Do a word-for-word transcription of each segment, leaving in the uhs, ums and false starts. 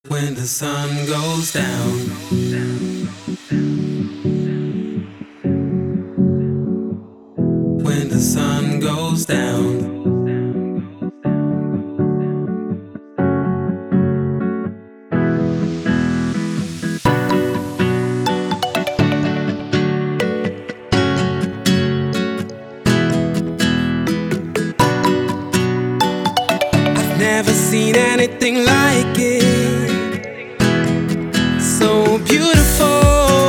When the sun goes down, when the sun goes down, I've never seen anything like it. So beautiful,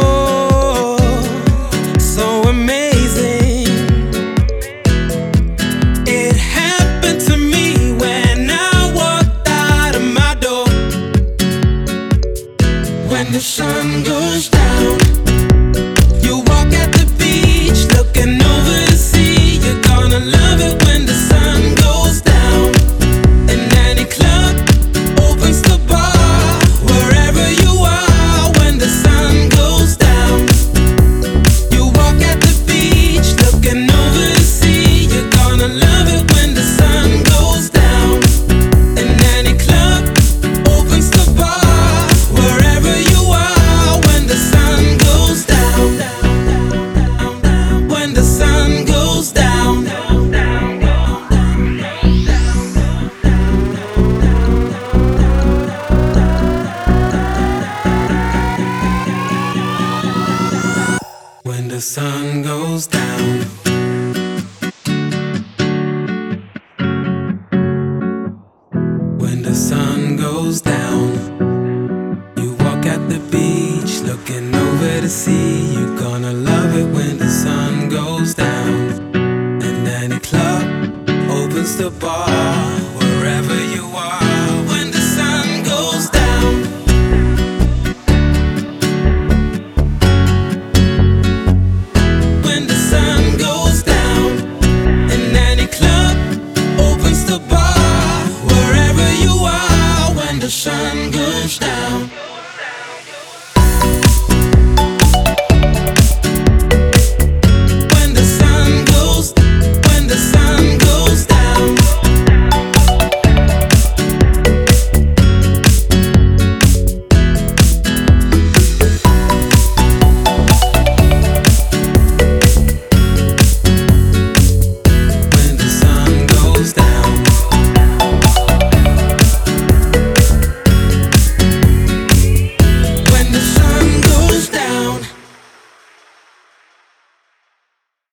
so amazing. It happened to me when I walked out of my door. When the sun goes down, you walk at the beach, looking over the sea. You're gonna love it when the sun goes down. In any club, opens the bar, wherever you are. When the sun goes down, you walk at the beach, looking over the sea. You're gonna love it when the sun goes down. In any club, opens the bar, wherever you are. When the sun goes down, when the sun goes down. When the sun goes down, when the sun goes down, you walk at the beach, looking over the sea.